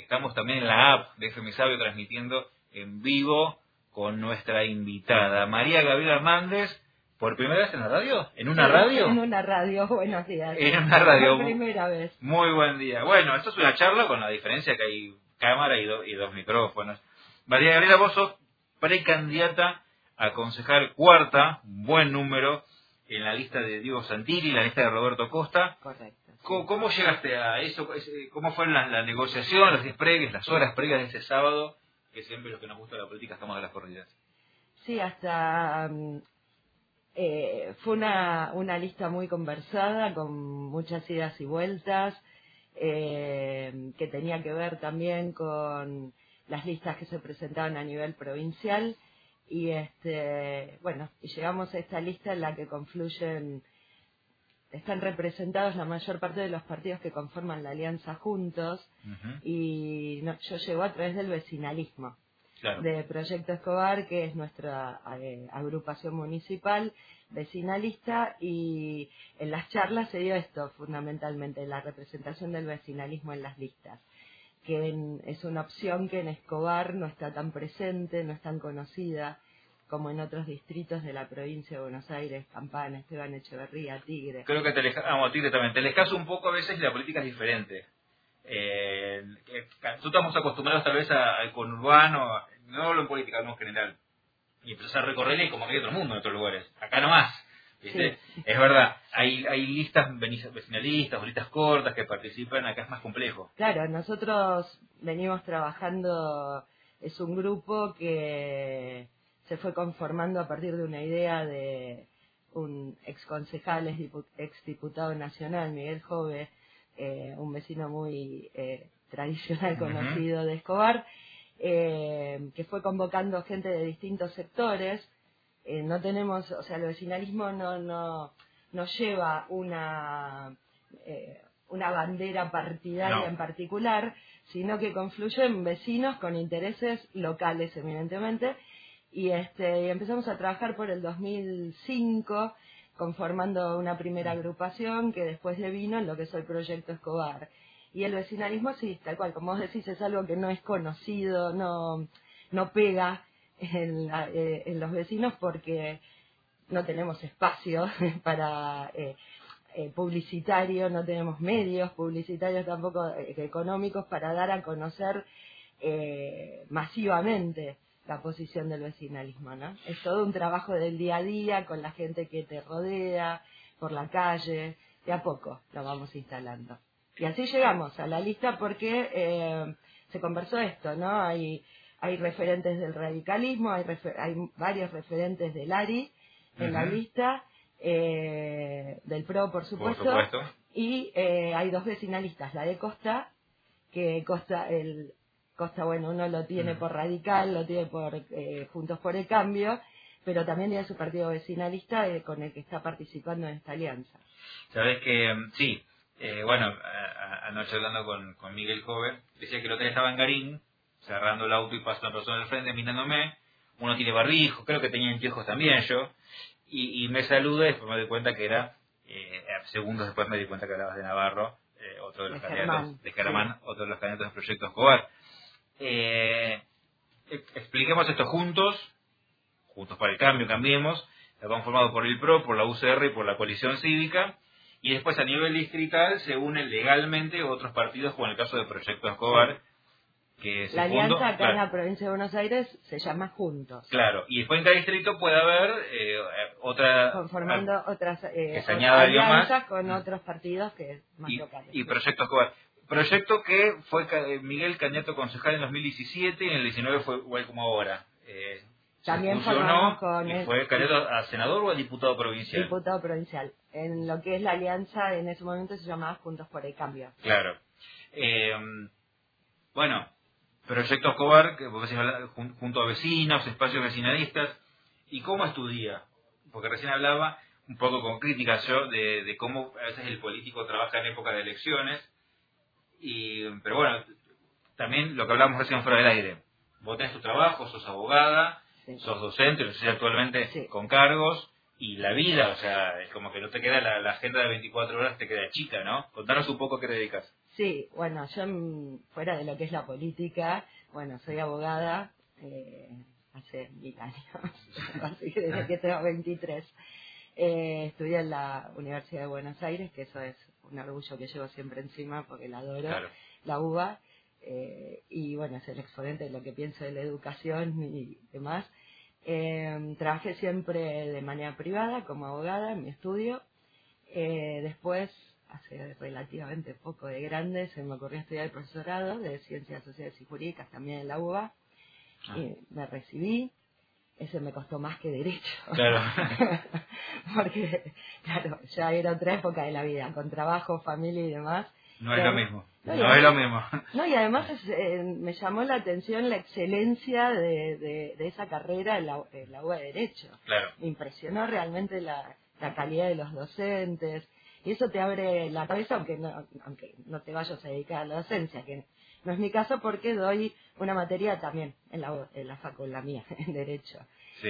estamos también en la app de FM Sabio transmitiendo en vivo con nuestra invitada, María Gabriela Hernández, por primera vez en la radio, ¿en una radio? En una radio, buenos días. En una radio. Por primera vez. Muy buen día. Bueno, esto es una charla con la diferencia que hay cámara y dos micrófonos. María Gabriela, vos sos precandidata a concejal cuarta, buen número, en la lista de Diego Santilli, la lista de Roberto Costa. Correcto. Sí. ¿Cómo llegaste a eso? ¿Cómo fue la negociación, los días previos, las horas previas de ese sábado? Que siempre los que nos gusta la política estamos de las corridas. Sí, hasta... fue una lista muy conversada, con muchas idas y vueltas, que tenía que ver también con las listas que se presentaban a nivel provincial. Y y llegamos a esta lista en la que están representados la mayor parte de los partidos que conforman la Alianza Juntos. Y yo llego a través del vecinalismo, claro, de Proyecto Escobar, que es nuestra agrupación municipal vecinalista, y en las charlas se dio esto fundamentalmente, la representación del vecinalismo en las listas, que es una opción que en Escobar no está tan presente, no es tan conocida como en otros distritos de la provincia de Buenos Aires, Campana, Esteban Echeverría, Tigre. Creo que Tigre también, te caso un poco a veces y la política es diferente. Nosotros estamos acostumbrados tal vez al conurbano, no hablo en política, hablo en general, y empezás a recorrer y como que hay otro mundo en otros lugares, acá nomás, ¿viste? Sí. Es verdad, hay listas vecinalistas o listas cortas que participan, acá es más complejo. Claro, nosotros venimos trabajando, es un grupo que se fue conformando a partir de una idea de un exconcejal, exdiputado nacional, Miguel Jove, un vecino muy tradicional, conocido de Escobar, que fue convocando gente de distintos sectores. No tenemos, o sea, el vecinalismo no lleva una bandera partidaria en particular, sino que confluyen vecinos con intereses locales eminentemente, y empezamos a trabajar por el 2005 conformando una primera agrupación que después le vino en lo que es el Proyecto Escobar. Y el vecinalismo, sí, tal cual, como vos decís, es algo que no es conocido, no pega en los vecinos porque no tenemos espacio para publicitario, no tenemos medios publicitarios tampoco económicos para dar a conocer masivamente la posición del vecinalismo, ¿no? Es todo un trabajo del día a día con la gente que te rodea, por la calle, de a poco lo vamos instalando. Y así llegamos a la lista porque se conversó esto, ¿no? Hay referentes del radicalismo, hay varios referentes del ARI en la lista, del PRO, por supuesto. Y hay dos vecinalistas, la de Costa, que Costa, bueno, uno lo tiene por Radical, lo tiene por Juntos por el Cambio, pero también tiene su partido vecinalista con el que está participando en esta alianza. Sabes que, sí, anoche hablando con Miguel Jove, decía que el otro día estaba en Garín, cerrando el auto y pasó una persona al frente mirándome, uno tiene barbijo, creo que tenía anteojos también yo, y me saluda y después me di cuenta que era, segundos después me di cuenta que hablabas de Navarro, otro de los candidatos de Germán, sí, otro de los candidatos del Proyecto Escobar. Expliquemos esto juntos para el cambio, cambiemos, está conformado por el PRO, por la UCR y por la coalición cívica, y después a nivel distrital se unen legalmente otros partidos, como en el caso del Proyecto Escobar, que la alianza acá en la provincia de Buenos Aires se llama Juntos. Claro, y después en cada distrito puede haber conformando otras alianzas con otros partidos que más locales. Y Proyecto Escobar. Proyecto que fue Miguel candidato concejal en 2017 y en el 19 fue igual como ahora. También fusionó y fue candidato a senador o a diputado provincial. Diputado provincial. En lo que es la alianza en ese momento se llamaba Juntos por el Cambio. Claro. Proyecto Escobar, que vos decís, junto a vecinos, espacios vecinalistas. ¿Y cómo es tu día? Porque recién hablaba un poco con críticas yo de cómo a veces el político trabaja en época de elecciones. Pero bueno, también lo que hablamos recién fuera del aire. Vos tenés tu trabajo, sos abogada, sí, sos docente, lo sé actualmente, sí, con cargos, y la vida, o sea, es como que no te queda la agenda de 24 horas, te queda chica, ¿no? Contanos un poco a qué te dedicas. Sí, bueno, yo fuera de lo que es la política, bueno, soy abogada hace 1000 años, así que desde que tengo 23. Estudié en la Universidad de Buenos Aires, que eso es un orgullo que llevo siempre encima porque la adoro, Claro. la UBA, y bueno, es el exponente de lo que pienso de la educación y demás. Trabajé siempre de manera privada como abogada en mi estudio. Después, hace relativamente poco de grande, se me ocurrió estudiar el profesorado de Ciencias Sociales y Jurídicas también en la UBA. Y me recibí. Ese me costó más que derecho. Claro. Porque, claro, ya era otra época de la vida, con trabajo, familia y demás. No es lo mismo. No, No es lo mismo. No, y además me llamó la atención la excelencia de esa carrera en la UBA de Derecho. Claro. Me impresionó realmente la calidad de los docentes. Y eso te abre la cabeza, aunque no te vayas a dedicar a la docencia, que no es mi caso porque doy una materia también en la facultad, la mía, en Derecho. Sí.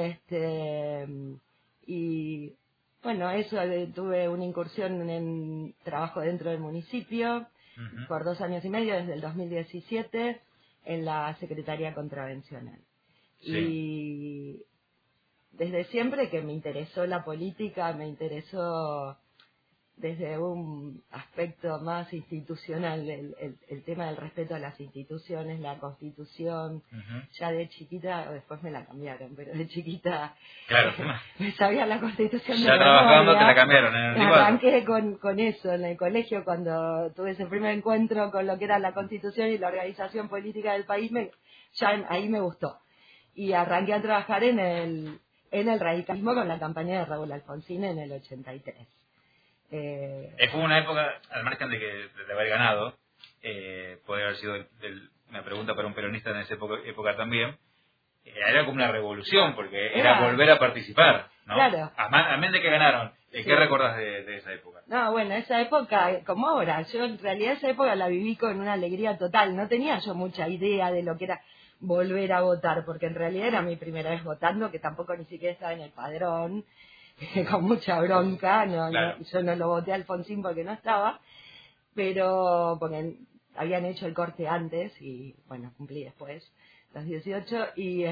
Y bueno, eso, tuve una incursión en trabajo dentro del municipio por 2 años y medio, desde el 2017, en la Secretaría Contravencional. Sí. Y desde siempre que me interesó la política, me interesó desde un aspecto más institucional, el tema del respeto a las instituciones, la Constitución. Ya de chiquita, después me la cambiaron, pero de chiquita Claro. me sabía la Constitución de Ya trabajando memoria. te la cambiaron en el 94. Arranqué con eso en el colegio cuando tuve ese primer encuentro con lo que era la Constitución y la organización política del país. Ya ahí me gustó. Y arranqué a trabajar en el radicalismo con la campaña de Raúl Alfonsín en el 83. Fue una época, al margen de haber ganado, puede haber sido una pregunta para un peronista en esa época también, era como una revolución, porque era volver a participar, ¿no? Claro. A menos de que ganaron, Sí. ¿qué recordás de esa época? No, bueno, esa época, como ahora, yo en realidad esa época la viví con una alegría total, no tenía yo mucha idea de lo que era volver a votar, porque en realidad era mi primera vez votando, que tampoco ni siquiera estaba en el padrón, con mucha bronca. Claro. Yo no lo voté a Alfonsín porque no estaba, pero porque habían hecho el corte antes y bueno, cumplí después los 18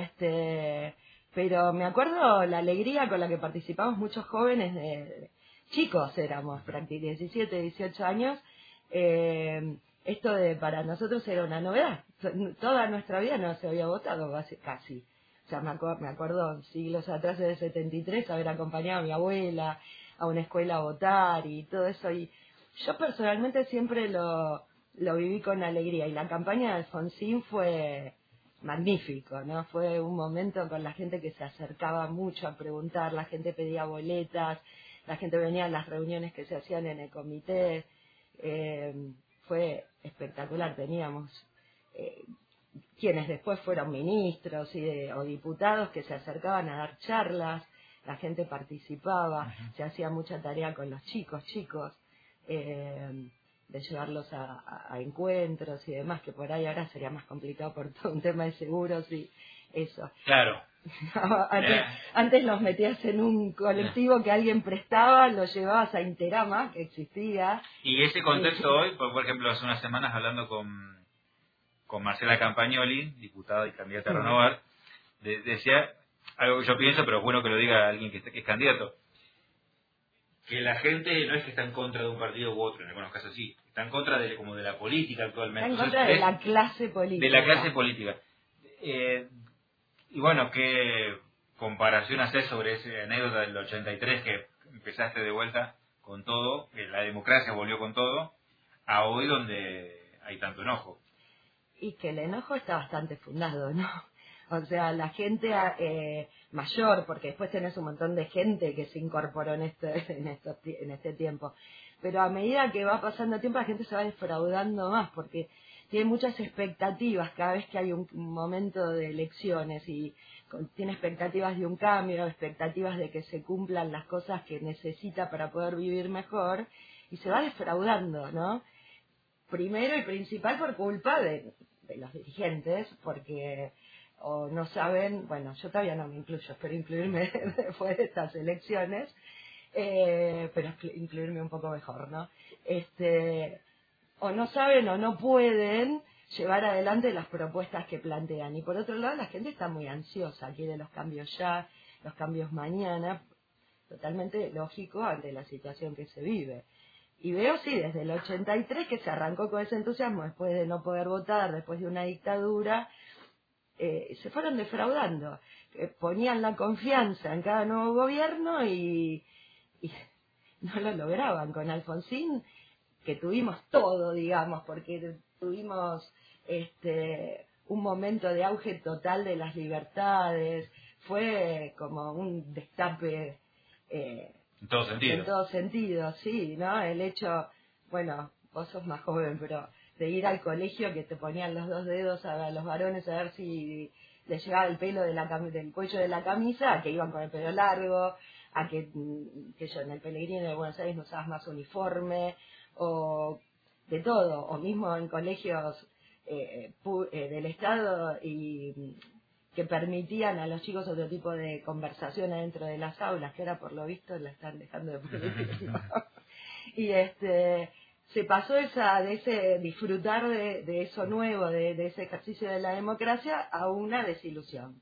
pero me acuerdo la alegría con la que participamos muchos jóvenes, chicos éramos, prácticamente 17, 18 años. Esto para nosotros era una novedad, toda nuestra vida no se había votado casi. O sea, me acuerdo siglos atrás, del 73, haber acompañado a mi abuela a una escuela a votar y todo eso. Y yo personalmente siempre lo viví con alegría. Y la campaña de Alfonsín fue magnífico, ¿no? Fue un momento con la gente que se acercaba mucho a preguntar, la gente pedía boletas, la gente venía a las reuniones que se hacían en el comité. Fue espectacular. Teníamos quienes después fueron ministros o diputados que se acercaban a dar charlas, la gente participaba, se hacía mucha tarea con los chicos, de llevarlos a encuentros y demás, que por ahí ahora sería más complicado por todo un tema de seguros y eso. Claro. Antes los metías en un colectivo que alguien prestaba, los llevabas a Interama, que existía. Y ese contexto hoy, por ejemplo, hace unas semanas hablando con Marcela Campagnoli, diputada y candidata a renovar, decía algo que yo pienso, pero es bueno que lo diga alguien que es candidato, que la gente no es que está en contra de un partido u otro, en algunos casos sí, está en contra de la política actualmente. Está en contra de la clase política. De la clase política. Y bueno, ¿qué comparación haces sobre esa anécdota del 83 que empezaste de vuelta con todo, que la democracia volvió con todo, a hoy donde hay tanto enojo? Y que el enojo está bastante fundado, ¿no? O sea, la gente mayor, porque después tenés un montón de gente que se incorporó en este tiempo, pero a medida que va pasando el tiempo la gente se va defraudando más, porque tiene muchas expectativas cada vez que hay un momento de elecciones y tiene expectativas de un cambio, expectativas de que se cumplan las cosas que necesita para poder vivir mejor, y se va defraudando, ¿no? Primero y principal por culpa de los dirigentes, porque o no saben, bueno, yo todavía no me incluyo, espero incluirme después de estas elecciones, pero incluirme un poco mejor, ¿no? o no saben o no pueden llevar adelante las propuestas que plantean. Y por otro lado, la gente está muy ansiosa, quiere los cambios ya, los cambios mañana, totalmente lógico ante la situación que se vive. Y veo, sí, desde el 83 que se arrancó con ese entusiasmo, después de no poder votar, después de una dictadura, se fueron defraudando. Ponían la confianza en cada nuevo gobierno y no lo lograban. Con Alfonsín, que tuvimos todo, digamos, porque tuvimos un momento de auge total de las libertades, fue como un destape En todo sentido. en todo sentido, sí, ¿no? El hecho, bueno, vos sos más joven, pero de ir al colegio que te ponían los dos dedos a los varones a ver si les llegaba el pelo de del cuello de la camisa, a que iban con el pelo largo, a que yo en el Pellegrini de Buenos Aires no usabas más uniforme, o de todo, o mismo en colegios del Estado y que permitían a los chicos otro tipo de conversaciones dentro de las aulas, que ahora por lo visto la están dejando de permitir, ¿no? Y se pasó de ese disfrutar de eso nuevo, de ese ejercicio de la democracia, a una desilusión.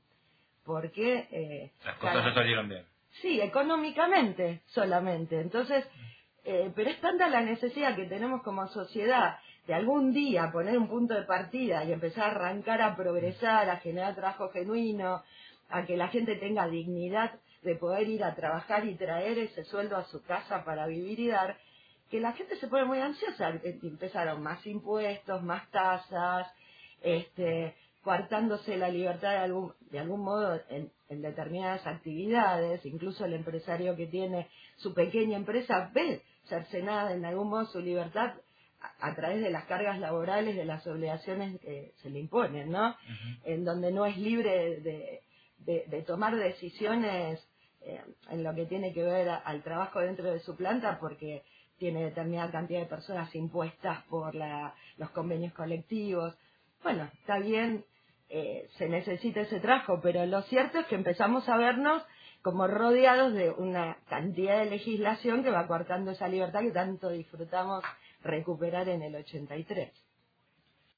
Porque las cosas no salieron bien. Sí, económicamente solamente. Entonces, pero es tanta la necesidad que tenemos como sociedad de algún día poner un punto de partida y empezar a arrancar a progresar, a generar trabajo genuino, a que la gente tenga dignidad de poder ir a trabajar y traer ese sueldo a su casa para vivir y dar, que la gente se pone muy ansiosa. Empezaron más impuestos, más tasas, coartándose la libertad de algún modo en determinadas actividades. Incluso el empresario que tiene su pequeña empresa ve cercenada en algún modo su libertad a través de las cargas laborales, de las obligaciones que se le imponen, ¿no? En donde no es libre de tomar decisiones en lo que tiene que ver al trabajo dentro de su planta, porque tiene determinada cantidad de personas impuestas por los convenios colectivos. Bueno, está bien, se necesita ese trabajo, pero lo cierto es que empezamos a vernos como rodeados de una cantidad de legislación que va coartando esa libertad que tanto disfrutamos recuperar en el 83.